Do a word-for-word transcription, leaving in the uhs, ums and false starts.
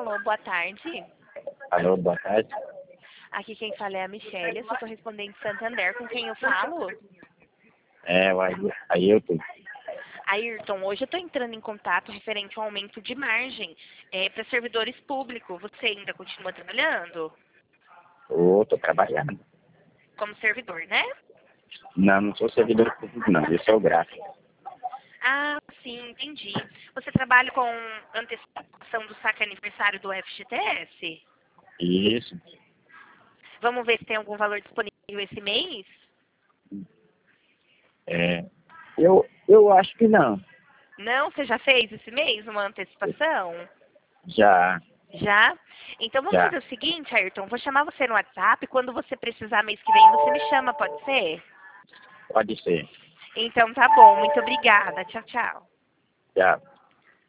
Alô, boa tarde. Alô, boa tarde. Aqui quem fala é a Michelle, eu sou correspondente Santander, com quem eu falo? É, aí, aí eu tô. Ayrton, hoje eu estou entrando em contato referente ao aumento de margem é, para servidores públicos. Você ainda continua trabalhando Tô, tô trabalhando. como servidor, né? Não, não sou servidor público, não. Eu sou gráfico. Ah, sim, entendi. Você trabalha com antecipação do saque aniversário do F G T S? Isso. Vamos ver se tem algum valor disponível esse mês? É, eu, eu acho que não. Não? Você já fez esse mês uma antecipação? Já, Já? Então vamos já. fazer o seguinte, Ayrton, vou chamar você no WhatsApp, quando você precisar mês que vem você me chama, pode ser? Pode ser. Então tá bom, muito obrigada, tchau, tchau. Já.